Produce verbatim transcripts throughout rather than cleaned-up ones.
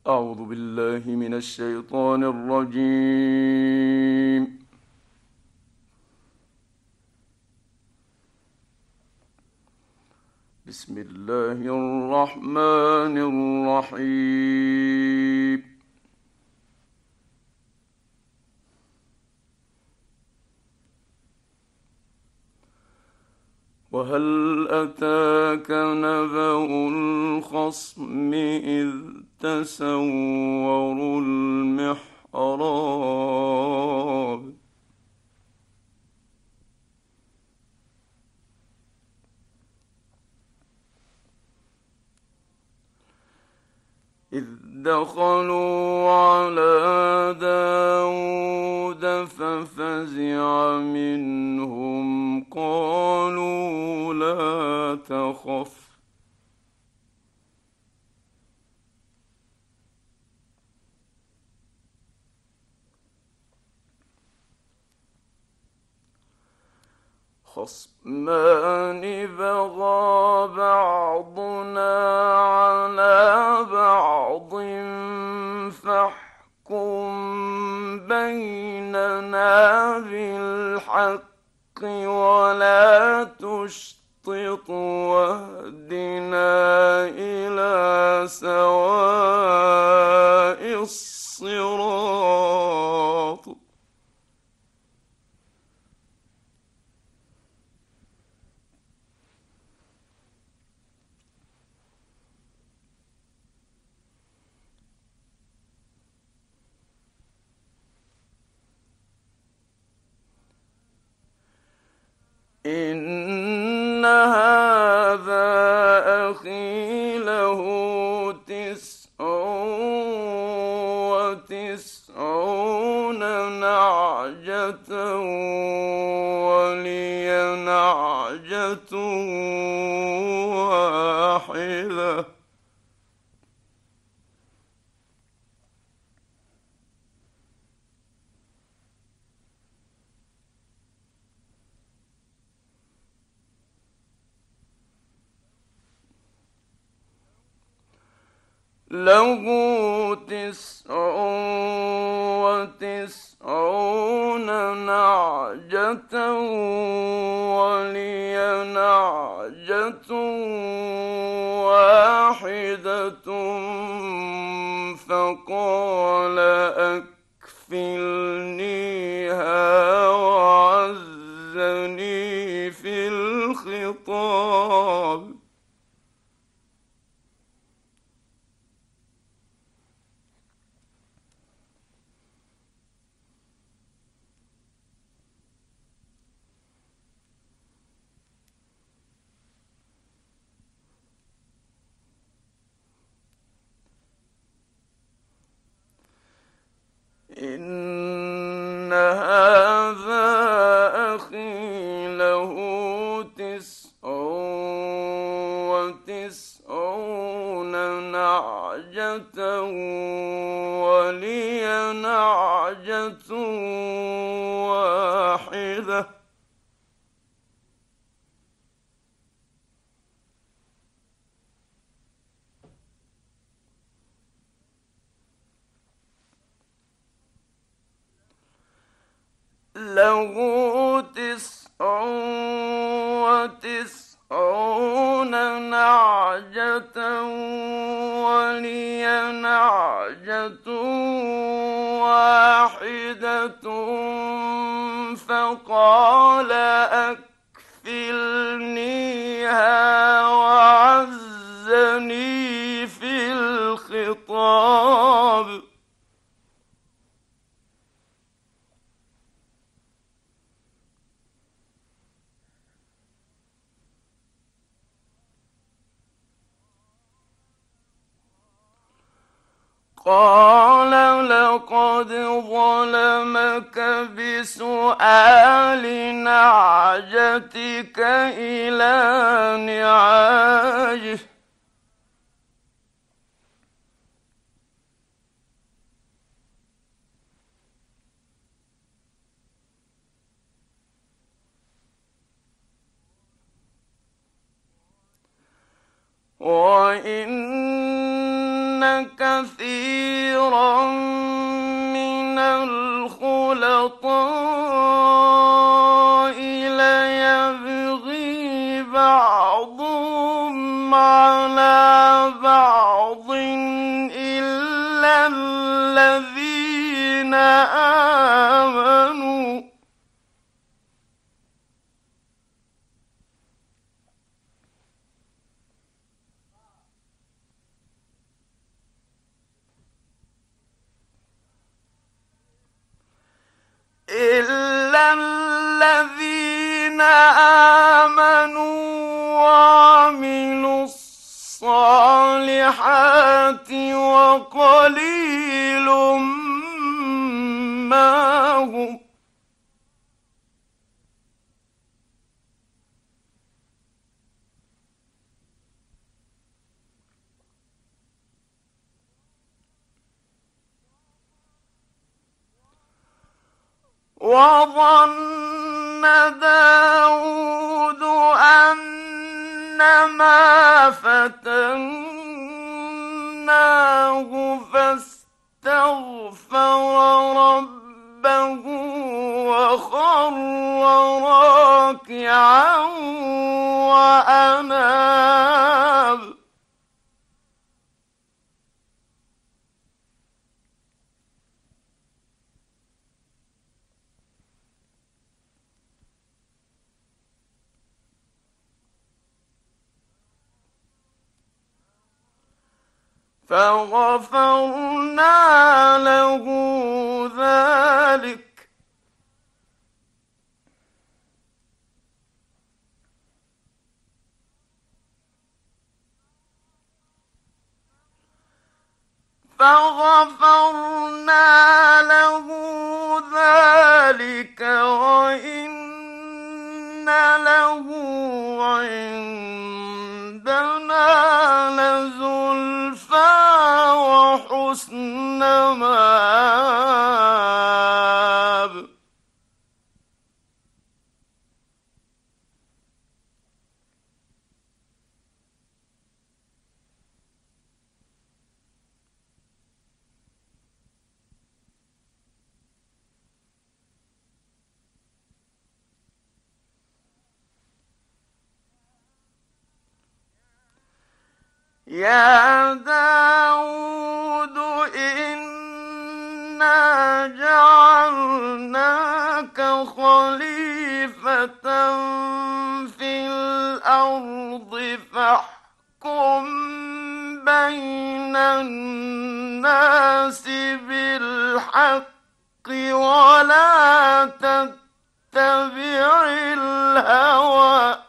أعوذ بالله من الشيطان الرجيم. بسم الله الرحمن الرحيم. وهل أتاك نبأ الخصم إذ تسوروا المحراب إذ دخلوا على داود ففزع منهم قالوا لا تخف خصمان بغى بعضنا على بعض فاحكم بيننا بالحق ولا تشطط واهدنا إلى سواء الصراط. إن هذا أخي له تسع وتسعون نعجة ولي نعجة واحدة له تسع وتسعون نعجة ولي نعجة واحدة فقال أكفلنيها وعزني في الخطاب. إن هذا أخي له تسع وتسعون نعجة ولي نعجة واحدة له تسع وتسعون نعجة ولي نعجة واحدة فقال أكفلنيها وعزني في الخطاب. قال لقد ظلمك بسؤال نعجتك إلى نعاجه وإن كثيرا من الخلطاء ليبغي بعضهم على بعض إلا الذين آمنوا إلا الذين آمنوا وعملوا الصالحات وقليل ما هم وظن داود أنما فتناه فاستغفر ربه وخر راكعا وأناب فغفرنا له ذلك فغفرنا له ذلك وإن له عندنا لزلفى وحسن مآب يا داود إنا جعلناك خليفة في الأرض فاحكم بين الناس بالحق ولا تتبع الهوى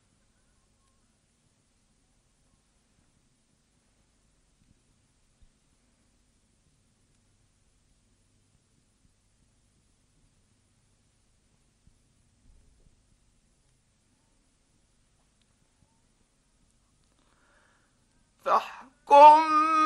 فاحكم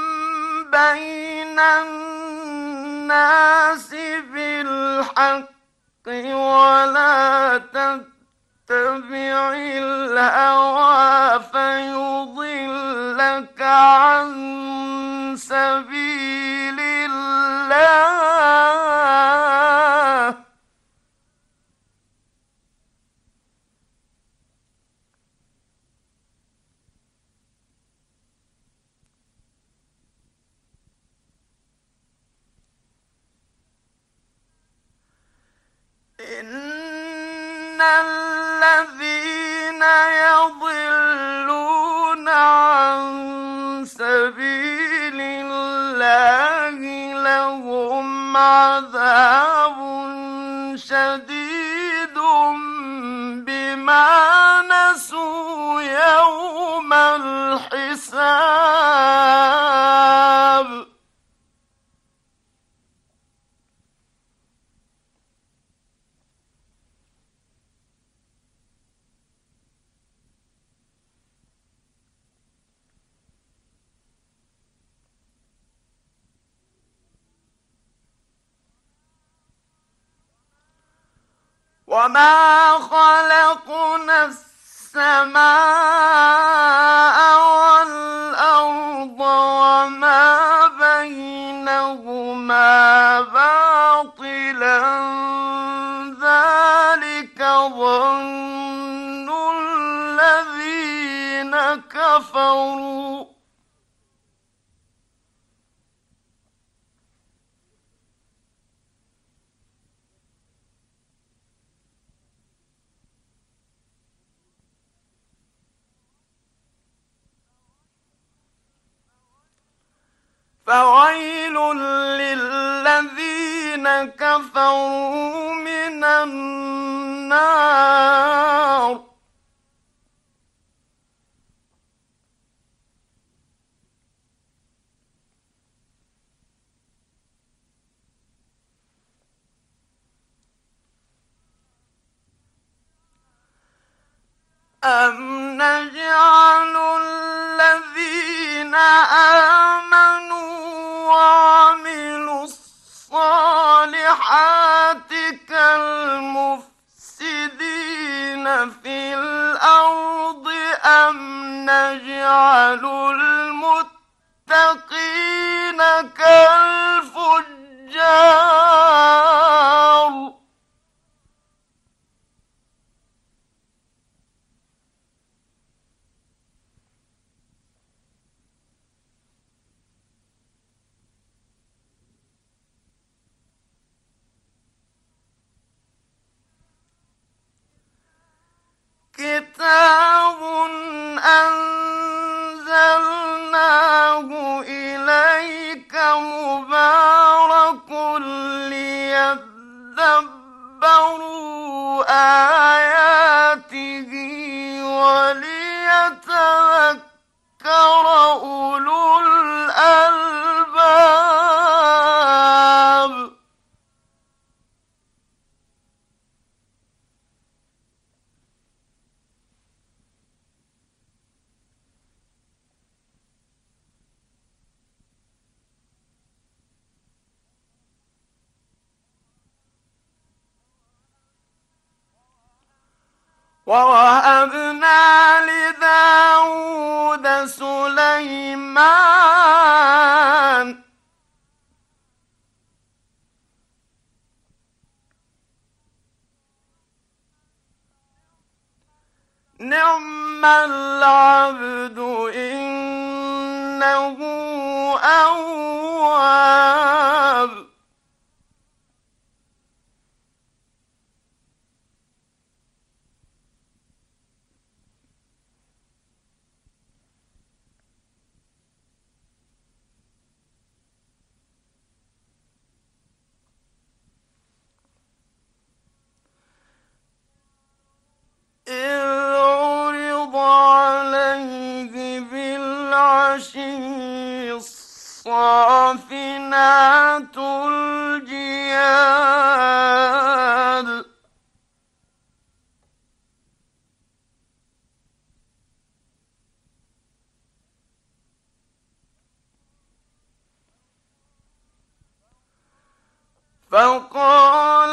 بين الناس بالحق ولا تتبع الهوى فيضلك عن سبيل الله إن الذين يضلون عن سبيل الله لهم عذاب شديد بما نسوا يوم الحساب وما خلقنا السماء والأرض وما كفروا فويل للذين كفروا من النار أم نجعل الذين آمنوا وعملوا الصالحات كالمفسدين في الأرض أم نجعل المتقين كالفجار كتاب أنزلناه إليك مبارك ليدبروا آياته وليتذكر أولو الألباب ووهبنا لداود سليمان نعم العبد إنه أواب إذ عرض عليه بالعشي الصافنات الجياد فقال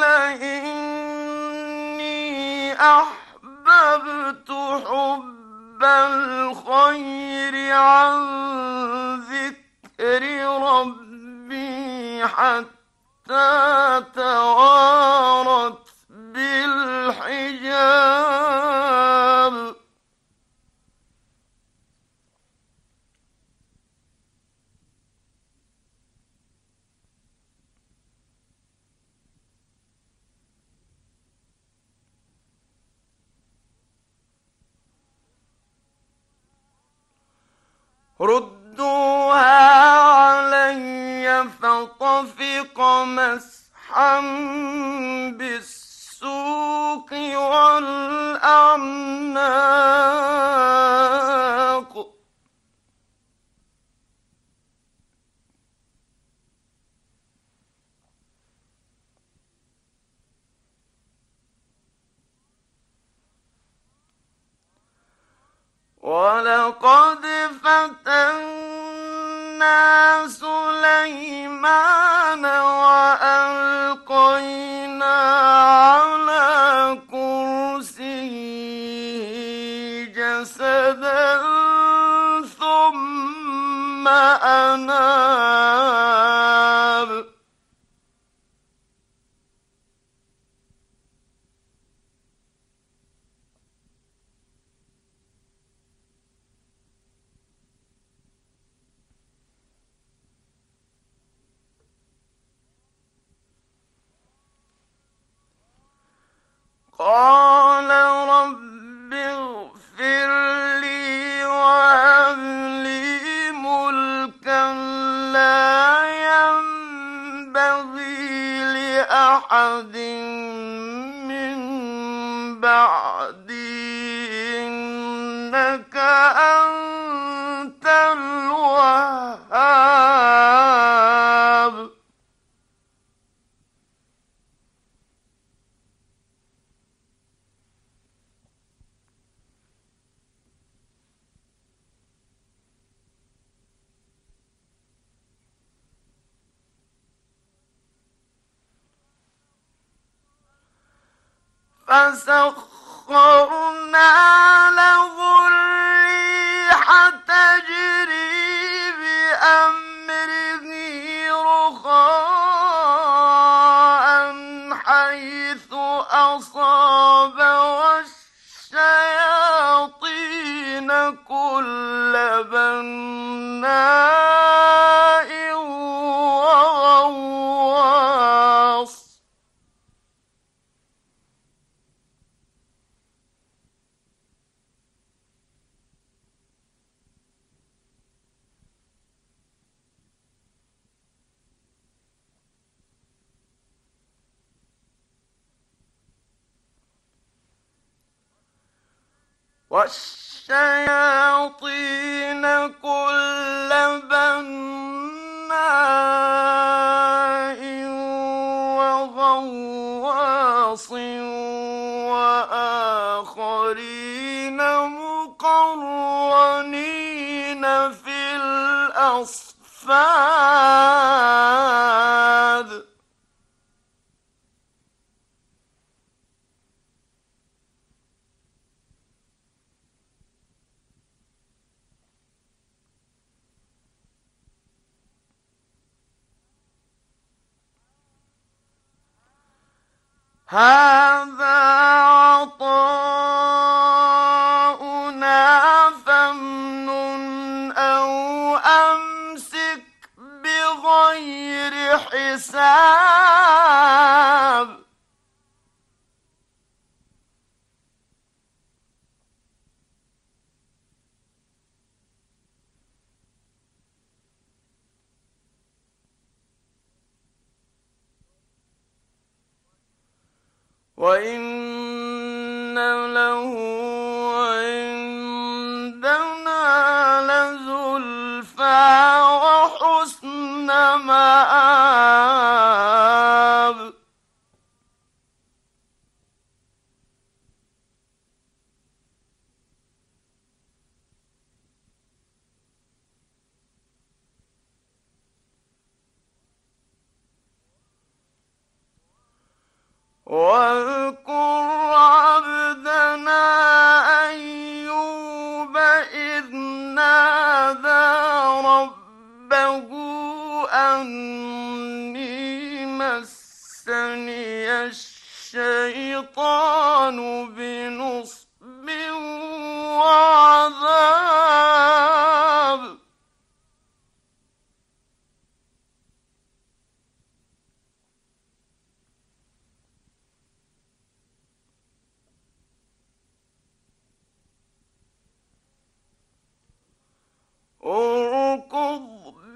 إني أحببت حب الخير عن ذكر ربي حتى توارت بالحجاب ردوها علي فطفق مسحا بالسوق والأعناق ولقد فتنا سليمان وألقينا على كرسيه جسدا ثم أناب قال رب اغفر لي وهب لي ملكا لا ينبغي لأحد من بعدي إنك أنت الوهاب. فسخرنا له الريح تجري بأمره رخاء حيث أصاب والشياطين كل بناء وغواص. والشياطين كل بناء وغواص وآخرين مقرنين في الأصفاد. هذا عطاؤنا فامنن أو أمسك بغير حساب. وإن له عندنا لزلفى وحسن مآب. واذكر عبدنا أيوب إذ نادى ربه أني مسني الشيطان بنصب وعذاب. اركض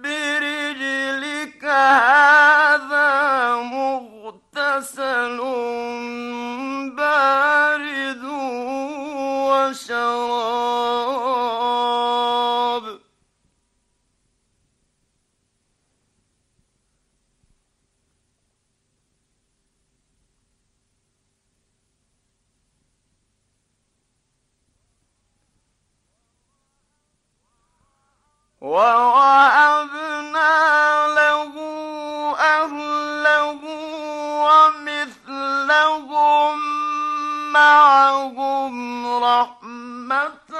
برجلك هذا مغتسل بارد وشراب. ووهبنا له أهله ومثلهم معهم رحمة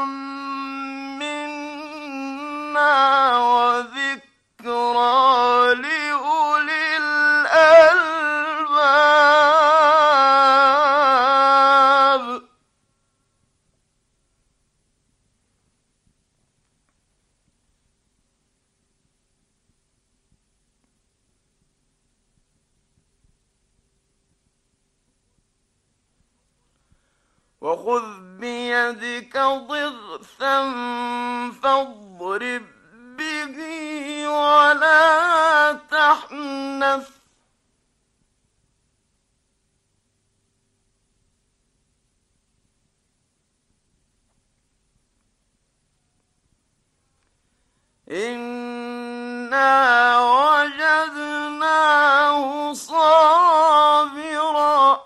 منا وذكرى لأولي الألباب. وخذ بيدك ضغثا فاضرب به ولا تحنث إنا وجدناه صابرا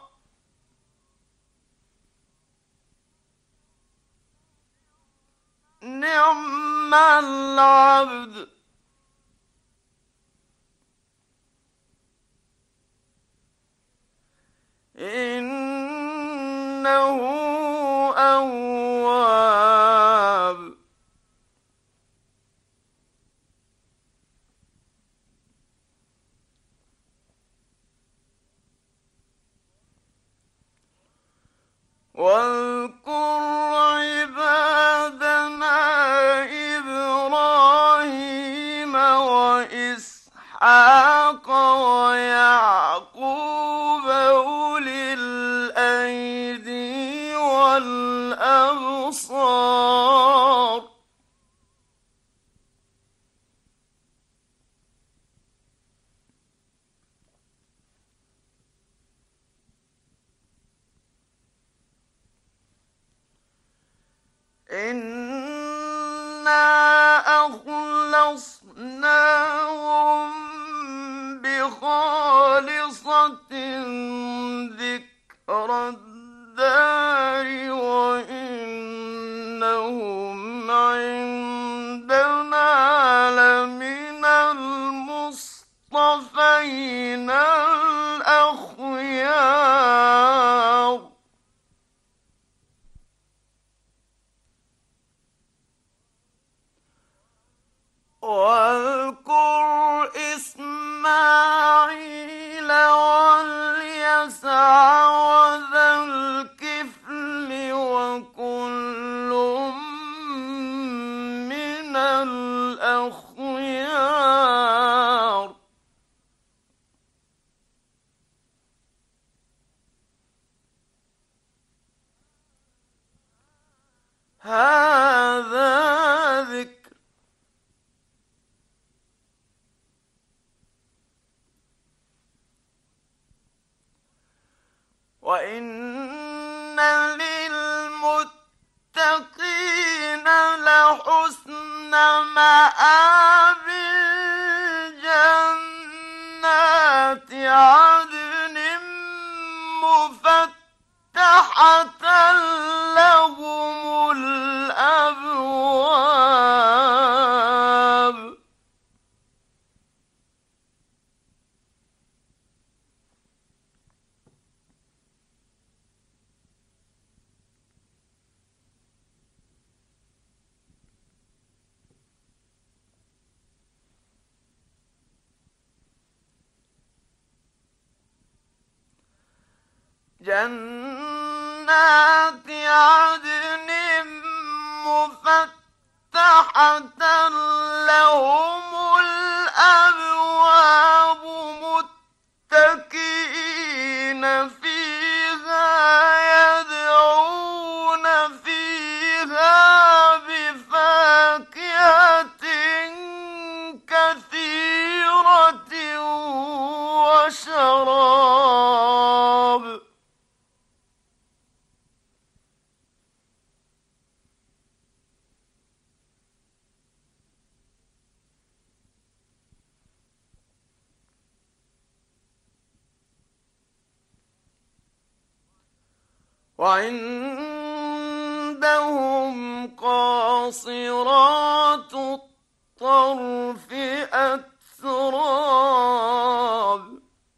نعم العبد إنه أواب واذكر عبادنا إبراهيم وإسحاق ويعقوب أولي الأيدي والأبصار إنا أخلصناهم بخالصة ذكر الدار وإنهم عندنا لمن المصطفين الأخيار واذكر إسماعيل واليسع وذا الكفل وكل من الأخيار هذا ذكر وإن للمتقين لحسن مآب جنات عدن مفتحة لهم الأبواب جنات عدن مفتحة لهم الأبواب متكئين فيها يدعون فيها بفاكهة كثيرة وشراب وعندهم قاصرات الطرف أتراب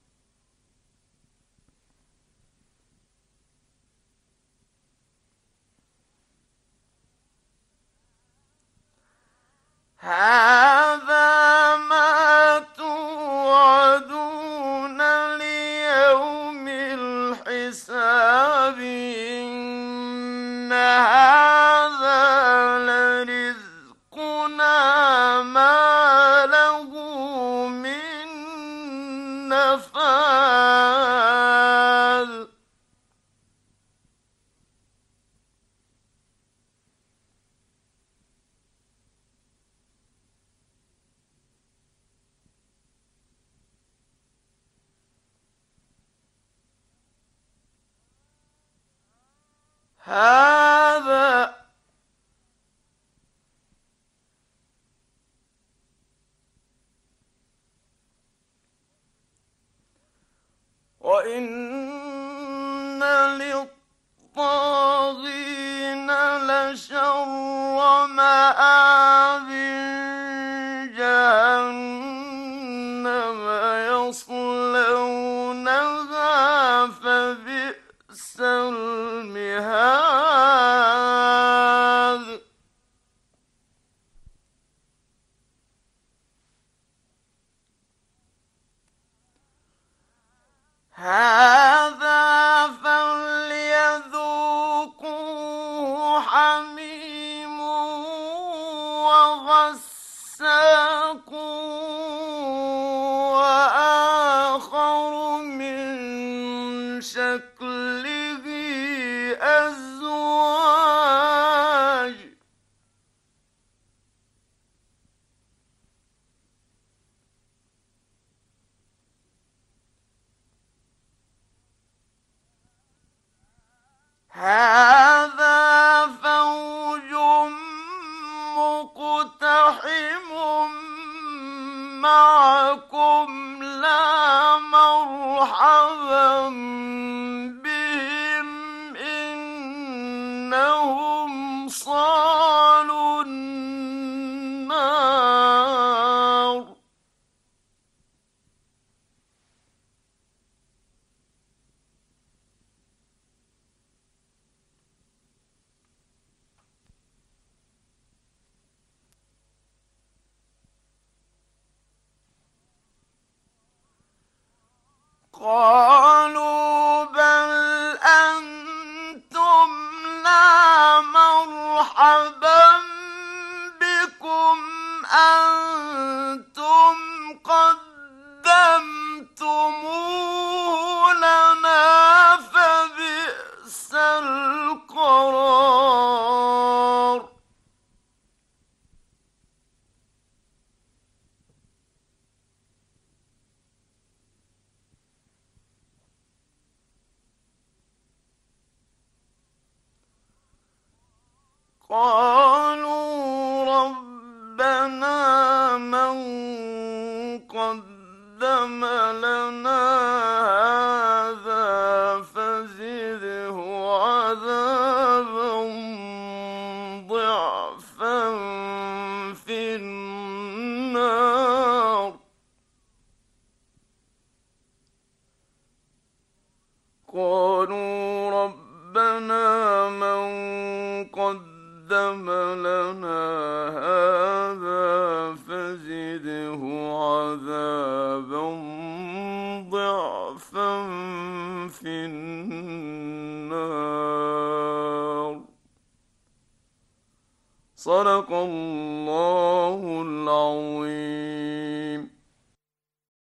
هذا ما توعدون ليوم الحساب إن هذا لرزقنا ما له هذا وإن للطاغين لشر مآب جهنم يصلونها فبئس المهاد هذا فليذوقوه حميم وغساق وآخر من شكله أزواج هذا فوج مقتحم معكم لا مرحبا بهم إنهم صالوا النار قالوا بل أنتم لا مرحبا بكم أنتم قدمتموه لنا فبئس القرار قالوا ربنا من قدم لنا هذا فزده عذابا ضعفا في النار قالوا ربنا من قدم لنا هذا فزده عذابا ضعفا في النار صدق الله